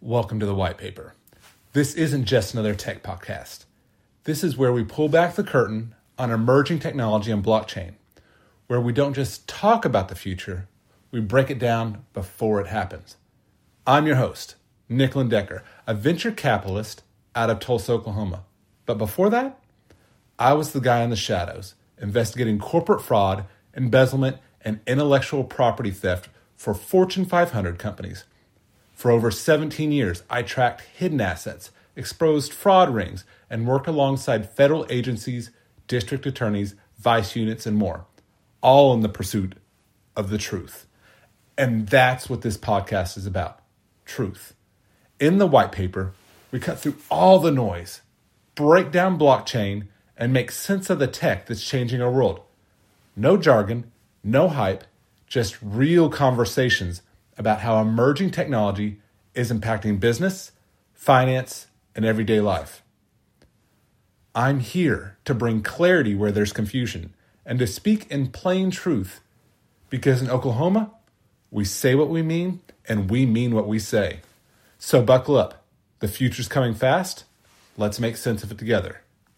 Welcome to the White Paper. This isn't just another tech podcast. This is where we pull back the curtain on emerging technology and blockchain, where we don't just talk about the future, we break it down before it happens. I'm your host, Nick Lindecker, a venture capitalist out of Tulsa, Oklahoma. But before that, I was the guy in the shadows, investigating corporate fraud, embezzlement, and intellectual property theft for Fortune 500 companies. For over 17 years, I tracked hidden assets, exposed fraud rings, and worked alongside federal agencies, district attorneys, vice units, and more, all in the pursuit of the truth. And that's what this podcast is about, truth. In the White Paper, we cut through all the noise, break down blockchain, and make sense of the tech that's changing our world. No jargon, no hype, just real conversations about how emerging technology is impacting business, finance, and everyday life. I'm here to bring clarity where there's confusion and to speak in plain truth, because in Oklahoma, we say what we mean and we mean what we say. So buckle up. The future's coming fast. Let's make sense of it together.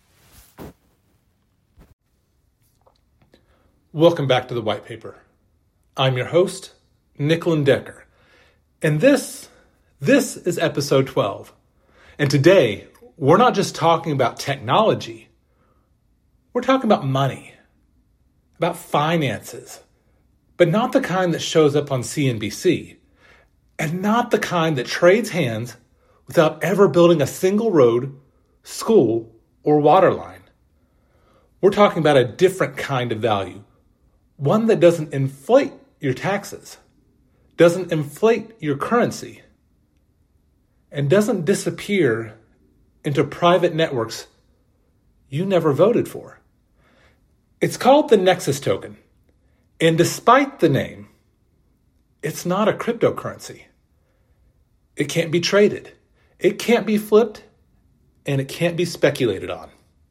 Welcome back to the White Paper. I'm your host, Nick Lindecker. And this is episode 12. And today, we're not just talking about technology. We're talking about money, about finances, but not the kind that shows up on CNBC, and not the kind that trades hands without ever building a single road, school, or water line. We're talking about a different kind of value, one that doesn't inflate your taxes, doesn't inflate your currency, and doesn't disappear into private networks you never voted for. It's called the Nexus token, and despite the name, it's not a cryptocurrency. It can't be traded, it can't be flipped, and it can't be speculated on.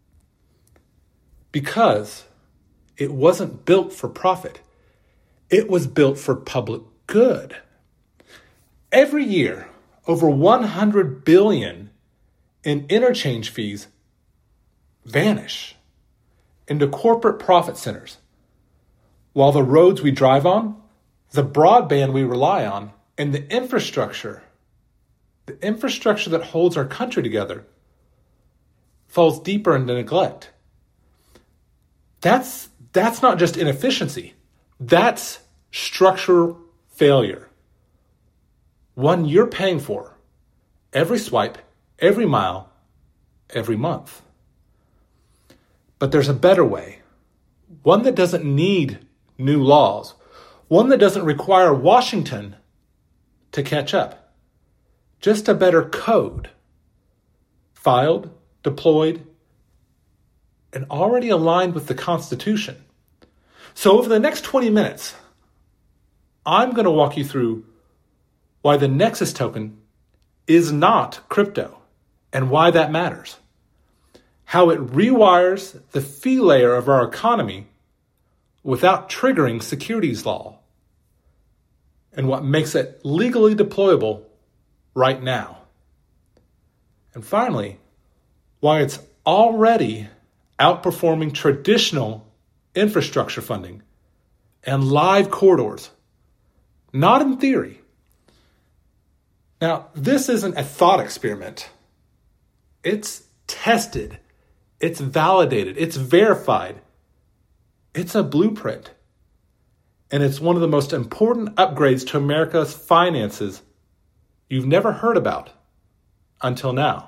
Because it wasn't built for profit. It was built for public good. Every year, over $100 billion in interchange fees vanish into corporate profit centers, while the roads we drive on, the broadband we rely on, and the infrastructure that holds our country together, falls deeper into neglect. That's not just inefficiency. That's structural failure. One you're paying for every swipe, every mile, every month. But there's a better way. One that doesn't need new laws. One that doesn't require Washington to catch up. Just a better code. Filed, deployed, and already aligned with the Constitution. So over the next 20 minutes, I'm going to walk you through why the Nexus token is not crypto and why that matters. How it rewires the fee layer of our economy without triggering securities law. And what makes it legally deployable right now. And finally, why it's already outperforming traditional infrastructure funding and live corridors, not in theory. Now, this isn't a thought experiment. It's tested, it's validated, it's verified. It's a blueprint. And it's one of the most important upgrades to America's finances you've never heard about until now.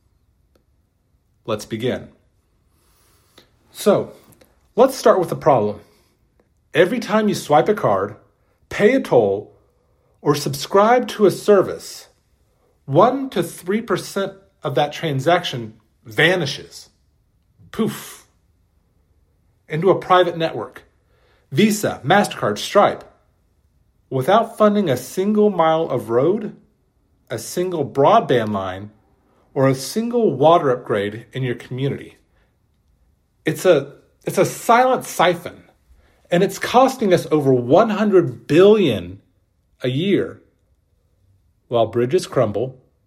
Let's begin. So, let's start with the problem. Every time you swipe a card, pay a toll, or subscribe to a service, 1% to 3% of that transaction vanishes. Poof. Into a private network. Visa, MasterCard, Stripe. Without funding a single mile of road, a single broadband line, or a single water upgrade in your community. It's a silent siphon, and it's costing us over $100 billion a year, while bridges crumble,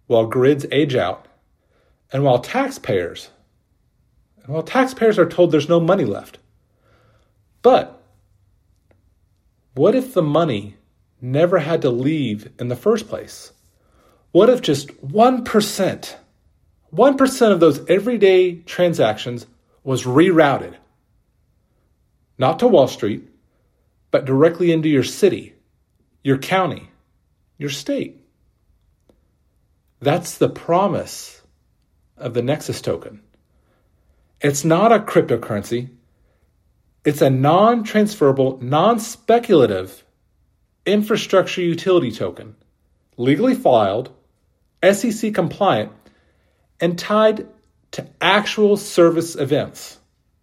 while grids age out, and while taxpayers are told there's no money left. But what if the money never had to leave in the first place? What if just 1% of those everyday transactions was rerouted? Not to Wall Street, but directly into your city, your county, your state. That's the promise of the Nexus token. It's not a cryptocurrency. It's a non-transferable, non-speculative infrastructure utility token, legally filed, SEC compliant, and tied to actual service events.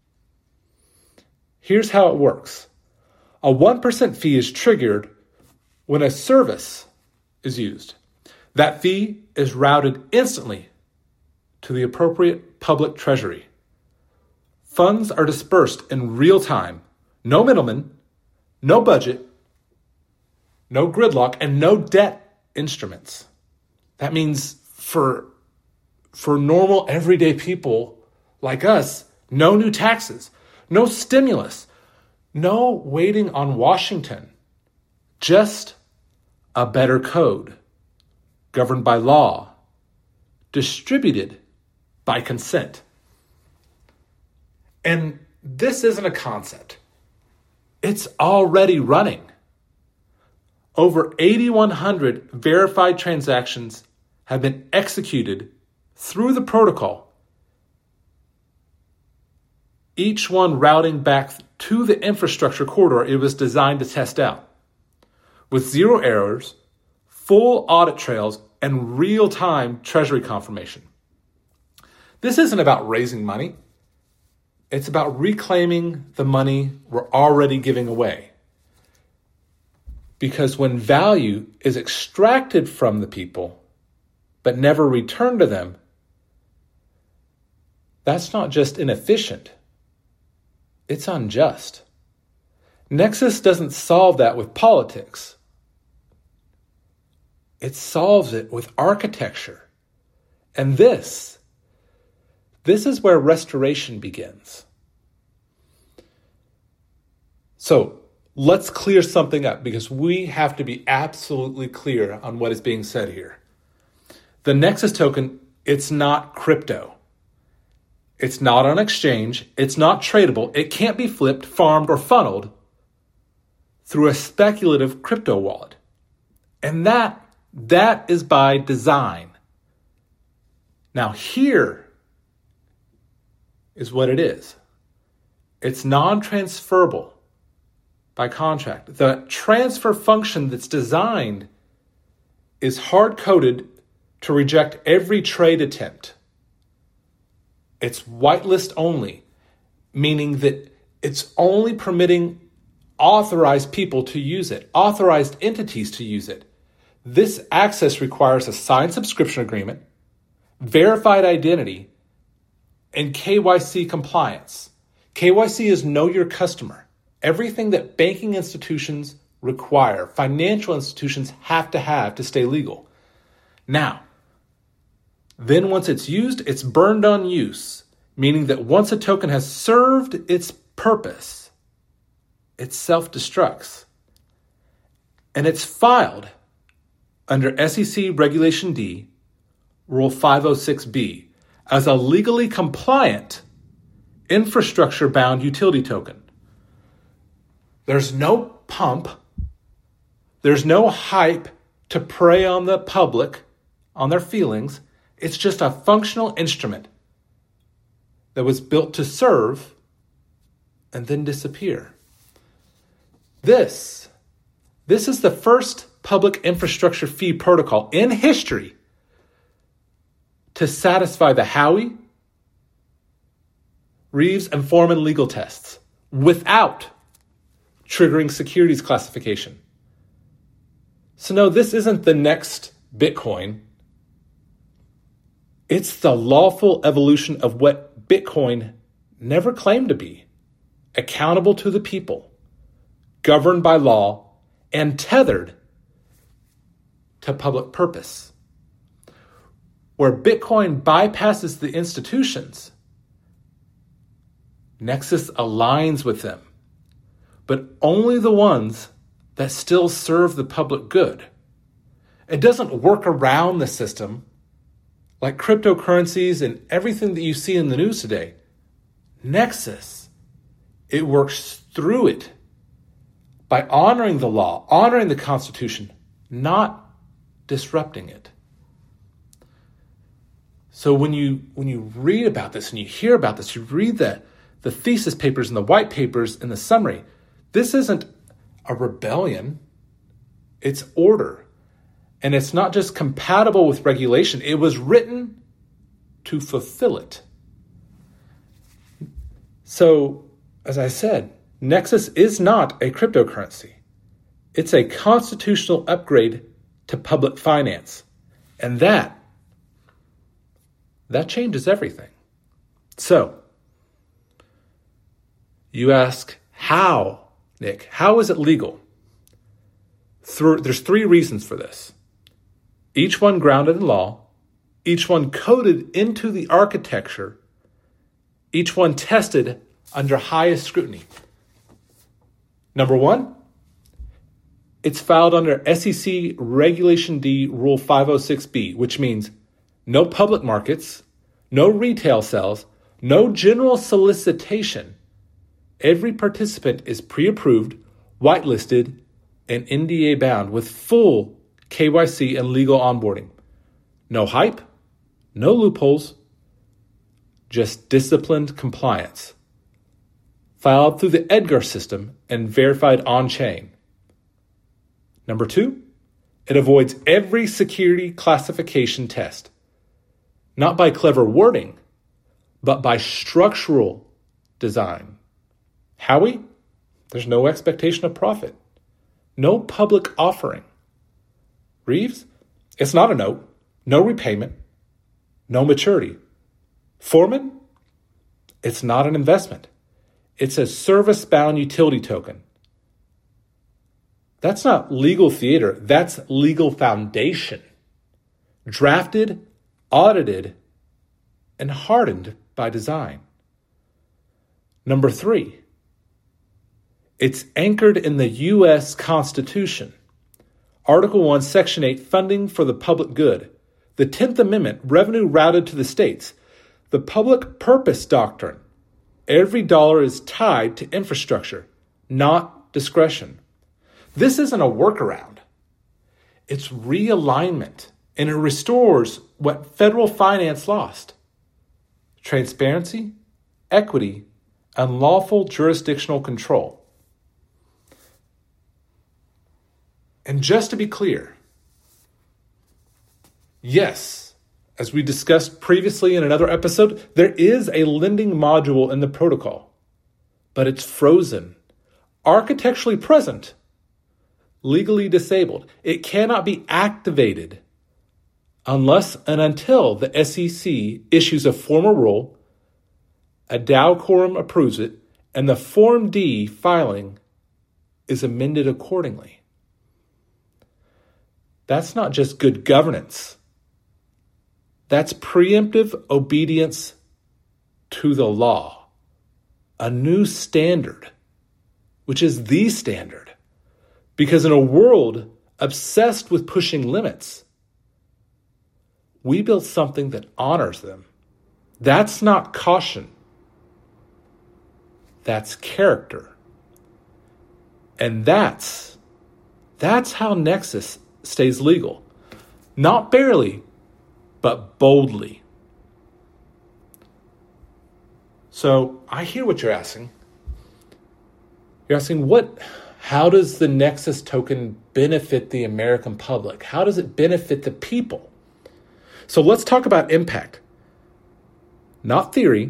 Here's how it works. A 1% fee is triggered when a service is used. That fee is routed instantly to the appropriate public treasury. Funds are dispersed in real time. No middleman, no budget, no gridlock, and no debt instruments. That means for normal everyday people like us, no new taxes, no stimulus, no waiting on Washington, just a better code governed by law, distributed by consent. And this isn't a concept. It's already running. Over 8,100 verified transactions have been executed through the protocol, each one routing back to the infrastructure corridor it was designed to test out, with zero errors, full audit trails, and real-time treasury confirmation. This isn't about raising money. It's about reclaiming the money we're already giving away. Because when value is extracted from the people, but never returned to them, that's not just inefficient, it's unjust. Nexus doesn't solve that with politics. It solves it with architecture. And this is where restoration begins. So let's clear something up, because we have to be absolutely clear on what is being said here. The Nexus token, it's not crypto. It's not on exchange. It's not tradable. It can't be flipped, farmed, or funneled through a speculative crypto wallet. And that is by design. Now here is what it is. It's non-transferable by contract. The transfer function that's designed is hard-coded to reject every trade attempt. It's whitelist only, meaning that it's only permitting authorized people to use it, authorized entities to use it. This access requires a signed subscription agreement, verified identity, and KYC compliance. KYC is know your customer. Everything that banking institutions require, financial institutions have to stay legal. Now, then once it's used, it's burned on use, meaning that once a token has served its purpose, it self-destructs. And it's filed under SEC Regulation D, Rule 506B, as a legally compliant infrastructure-bound utility token. There's no pump. There's no hype to prey on the public, on their feelings. It's just a functional instrument that was built to serve and then disappear. This is the first public infrastructure fee protocol in history to satisfy the Howey, Reeves, and Foreman legal tests without triggering securities classification. So no, this isn't the next Bitcoin. It's the lawful evolution of what Bitcoin never claimed to be: accountable to the people, governed by law, and tethered to public purpose. where Bitcoin bypasses the institutions, Nexus aligns with them, but only the ones that still serve the public good. It doesn't work around the system like cryptocurrencies and everything that you see in the news today. Nexus, it works through it by honoring the law, honoring the Constitution, not disrupting it. So when you read about this and you hear about this, you read the thesis papers and the white papers and the summary, this isn't a rebellion, it's order. And it's not just compatible with regulation, it was written to fulfill it. So, as I said, Nexus is not a cryptocurrency. It's a constitutional upgrade to public finance. And that changes everything. So, you ask, how, Nick? How is it legal? There's 3 reasons for this. Each one grounded in law, each one coded into the architecture, each one tested under highest scrutiny. Number 1, it's filed under SEC Regulation D Rule 506B, which means no public markets, no retail sales, no general solicitation. Every participant is pre-approved, whitelisted, and NDA bound with full KYC and legal onboarding. No hype, no loopholes, just disciplined compliance. Filed through the EDGAR system and verified on-chain. Number 2, it avoids every security classification test. Not by clever wording, but by structural design. Howie, there's no expectation of profit. No public offering. Reeves, it's not a note, no repayment, no maturity. Foreman, it's not an investment. It's a service-bound utility token. That's not legal theater, that's legal foundation. Drafted, audited, and hardened by design. Number 3, it's anchored in the U.S. Constitution. Article 1, Section 8, funding for the public good. The 10th Amendment, revenue routed to the states. The public purpose doctrine. Every dollar is tied to infrastructure, not discretion. This isn't a workaround. It's realignment, and it restores what federal finance lost. Transparency, equity, and lawful jurisdictional control. And just to be clear, yes, as we discussed previously in another episode, there is a lending module in the protocol, but it's frozen, architecturally present, legally disabled. It cannot be activated unless and until the SEC issues a formal rule, a DAO quorum approves it, and the Form D filing is amended accordingly. That's not just good governance. That's preemptive obedience to the law, a new standard, which is the standard. Because in a world obsessed with pushing limits, we built something that honors them. That's not caution. That's character. And that's how Nexus stays legal. Not barely, but boldly. So I hear what you're asking. You're asking, how does the Nexus token benefit the American public? How does it benefit the people? So let's talk about impact. Not theory,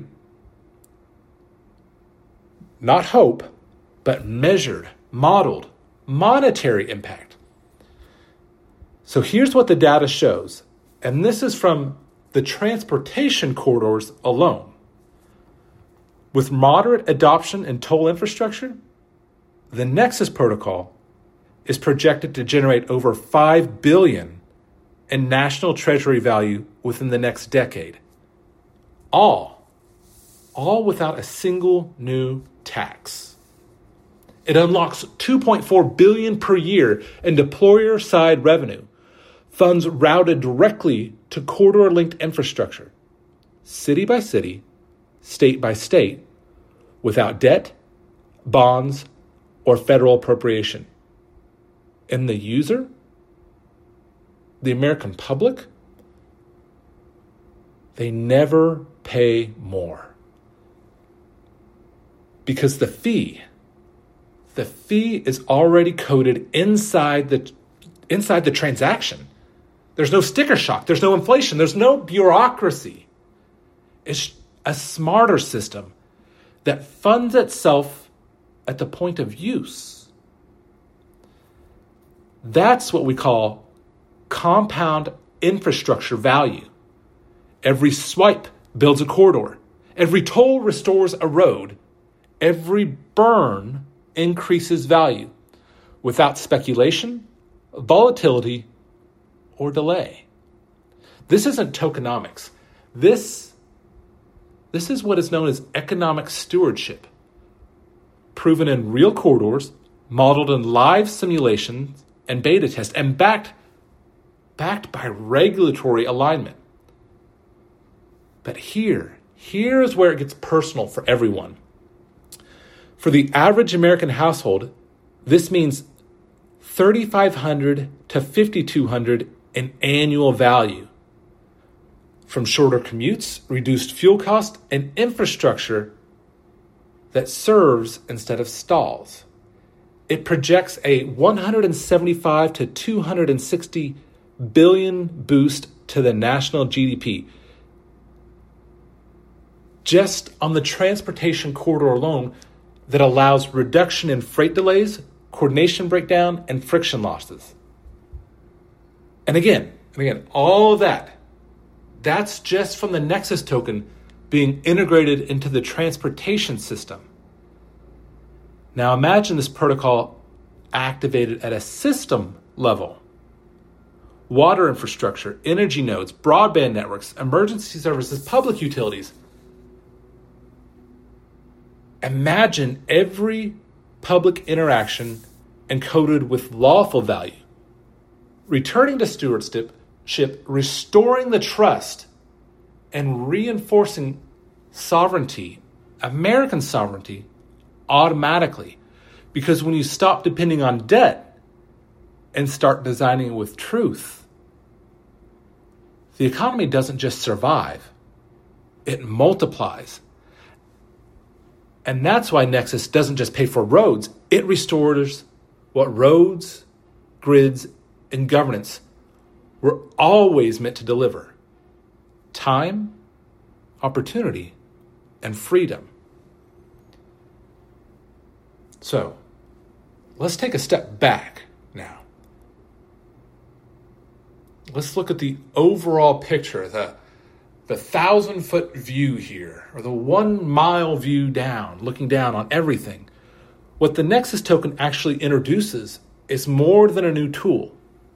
not hope, but measured, modeled, monetary impact. So here's what the data shows, and this is from the transportation corridors alone. With moderate adoption in toll infrastructure, the Nexus protocol is projected to generate over $5 billion in national treasury value within the next decade. All without a single new tax. It unlocks $2.4 billion per year in deployer-side revenue, funds routed directly to corridor-linked infrastructure, city by city, state by state, without debt, bonds, or federal appropriation. And the user, the American public, they never pay more. Because the fee is already coded inside the transaction. There's no sticker shock. There's no inflation. There's no bureaucracy. It's a smarter system that funds itself at the point of use. That's what we call compound infrastructure value. Every swipe builds a corridor. Every toll restores a road. Every burn increases value without speculation, volatility, or delay. This isn't tokenomics. This is what is known as economic stewardship, proven in real corridors, modeled in live simulations and beta tests, and backed by regulatory alignment. But here is where it gets personal for everyone. For the average American household, this means $3,500 to $5,200 in annual value from shorter commutes, reduced fuel cost, and infrastructure that serves instead of stalls. It projects a 175 to 260 billion boost to the national GDP. Just on the transportation corridor alone, that allows reduction in freight delays, coordination breakdown, and friction losses. And again, all of that's just from the Nexus token being integrated into the transportation system. Now imagine this protocol activated at a system level. Water infrastructure, energy nodes, broadband networks, emergency services, public utilities. Imagine every public interaction encoded with lawful value, returning to stewardship, restoring the trust, and reinforcing sovereignty, American sovereignty, automatically. Because when you stop depending on debt and start designing it with truth, the economy doesn't just survive, it multiplies. And that's why Nexus doesn't just pay for roads. It restores what roads, grids, and governance were always meant to deliver. Time, opportunity, and freedom. So, let's take a step back now. Let's look at the overall picture, the 1,000-foot view here, or the 1 mile view down, looking down on everything. What the Nexus token actually introduces is more than a new tool.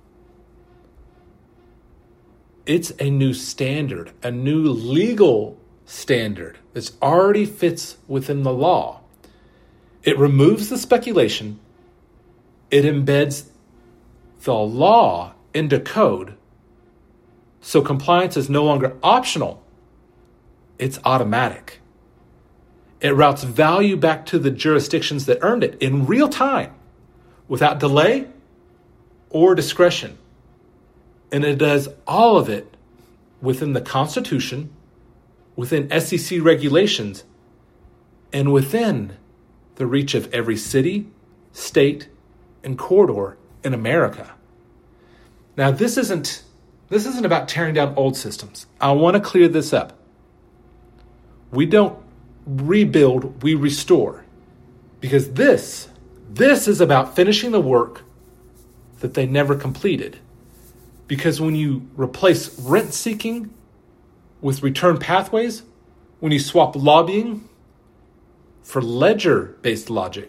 It's a new standard, a new legal standard that already fits within the law. It removes the speculation. It embeds the law into code. So compliance is no longer optional. It's automatic. It routes value back to the jurisdictions that earned it in real time, without delay or discretion. And it does all of it within the Constitution, within SEC regulations, and within the reach of every city, state, and corridor in America. Now, this isn't about tearing down old systems. I want to clear this up. We don't rebuild, we restore. Because this is about finishing the work that they never completed. Because when you replace rent-seeking with return pathways, when you swap lobbying for ledger-based logic,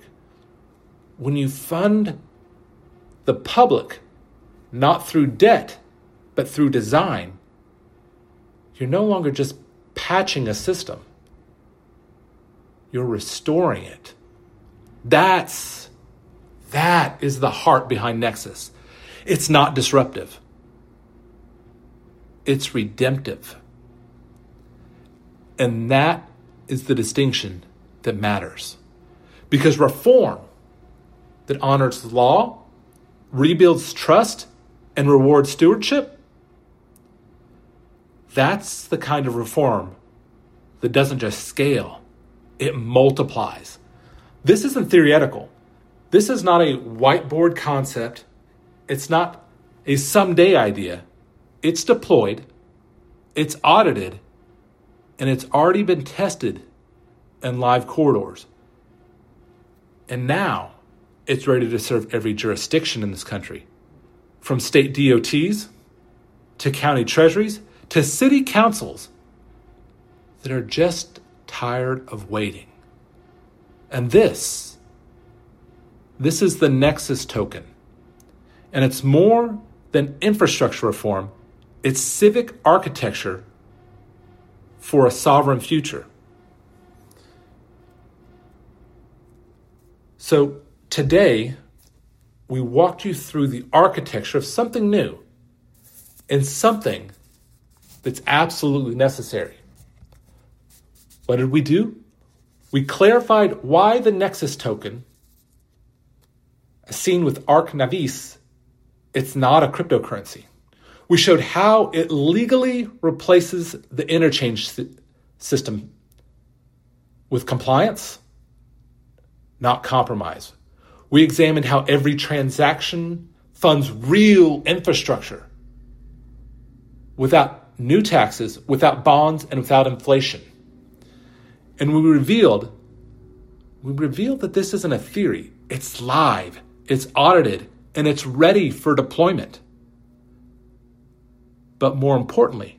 when you fund the public not through debt, But through design, you're no longer just patching a system. You're restoring it. That is the heart behind Nexus. It's not disruptive. It's redemptive. And that is the distinction that matters. Because reform that honors the law, rebuilds trust, and rewards stewardship, that's the kind of reform that doesn't just scale, it multiplies. This isn't theoretical. This is not a whiteboard concept. It's not a someday idea. It's deployed, it's audited, and it's already been tested in live corridors. And now it's ready to serve every jurisdiction in this country, from state DOTs to county treasuries to city councils that are just tired of waiting. And this is the Nexus token. And it's more than infrastructure reform. It's civic architecture for a sovereign future. So today, we walked you through the architecture of something new and something that's absolutely necessary. What did we do? We clarified why the Nexus token, as seen with Arc Navis, it's not a cryptocurrency. We showed how it legally replaces the interchange system with compliance, not compromise. We examined how every transaction funds real infrastructure without new taxes, without bonds, and without inflation. And we revealed that this isn't a theory. It's live, it's audited, and it's ready for deployment. But more importantly,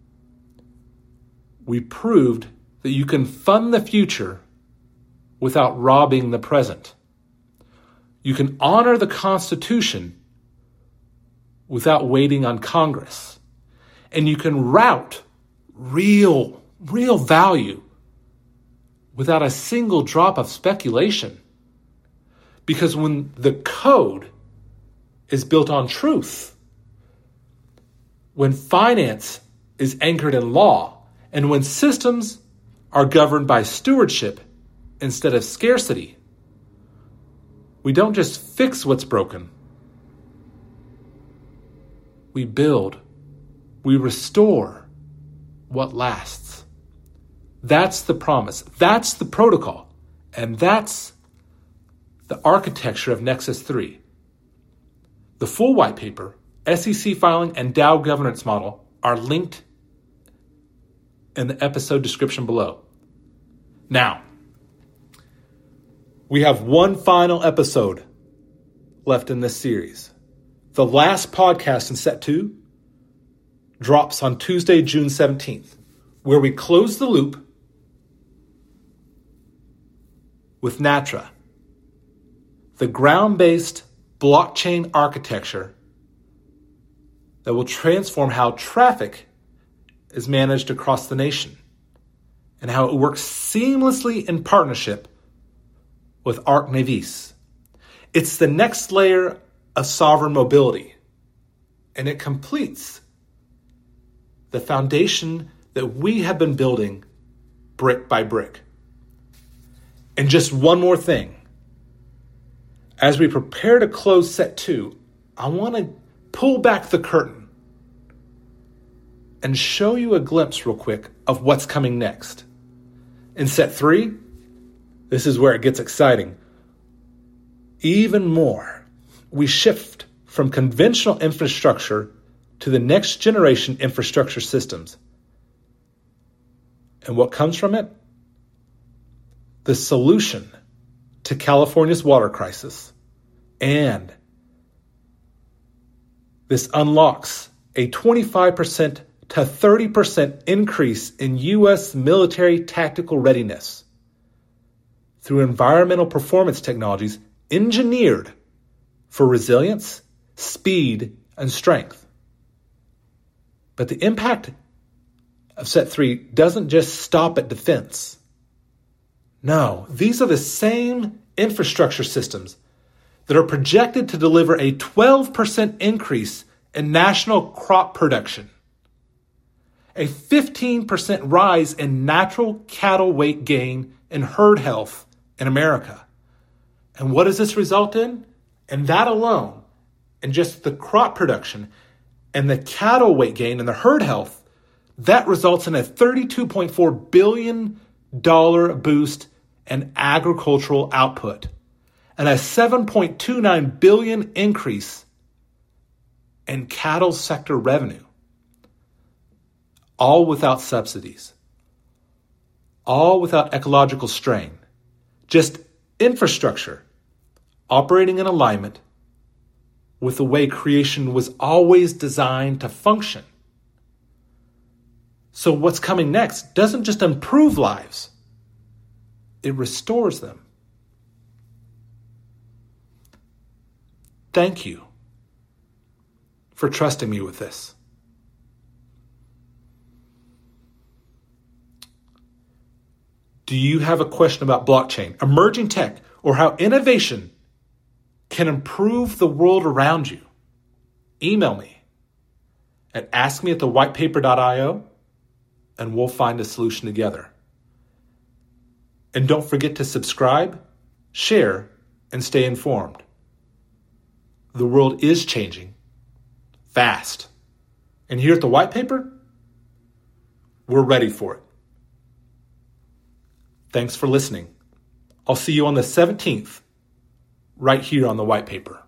we proved that you can fund the future without robbing the present. You can honor the Constitution without waiting on Congress. And you can route real value without a single drop of speculation. Because when the code is built on truth, when finance is anchored in law, and when systems are governed by stewardship instead of scarcity, we don't just fix what's broken. We build, we restore what lasts. That's the promise. That's the protocol. And that's the architecture of Nexus 3. The full white paper, SEC filing, and DAO governance model are linked in the episode description below. Now, we have one final episode left in this series. The last podcast in set 2 drops on Tuesday, June 17th, where we close the loop with Natra, the ground-based blockchain architecture that will transform how traffic is managed across the nation and how it works seamlessly in partnership with Arc Navis. It's the next layer of sovereign mobility, and it completes the foundation that we have been building brick by brick. And just one more thing. As we prepare to close set 2, I want to pull back the curtain and show you a glimpse real quick of what's coming next. In set 3, this is where it gets exciting. Even more, we shift from conventional infrastructure to the next generation infrastructure systems. And what comes from it? The solution to California's water crisis. And this unlocks a 25% to 30% increase in U.S. military tactical readiness through environmental performance technologies engineered for resilience, speed, and strength. But the impact of Set 3 doesn't just stop at defense. No, these are the same infrastructure systems that are projected to deliver a 12% increase in national crop production, a 15% rise in natural cattle weight gain and herd health in America. And what does this result in? And that alone, and just the crop production and the cattle weight gain and the herd health, that results in a $32.4 billion boost in agricultural output and a $7.29 billion increase in cattle sector revenue, all without subsidies, all without ecological strain, just infrastructure operating in alignment with the way creation was always designed to function. So what's coming next doesn't just improve lives, it restores them. Thank you for trusting me with this. Do you have a question about blockchain, emerging tech, or how innovation can improve the world around you? Email me at askme@thewhitepaper.io and we'll find a solution together. And don't forget to subscribe, share, and stay informed. The world is changing fast. And here at The White Paper, we're ready for it. Thanks for listening. I'll see you on the 17th, right here on The White Paper.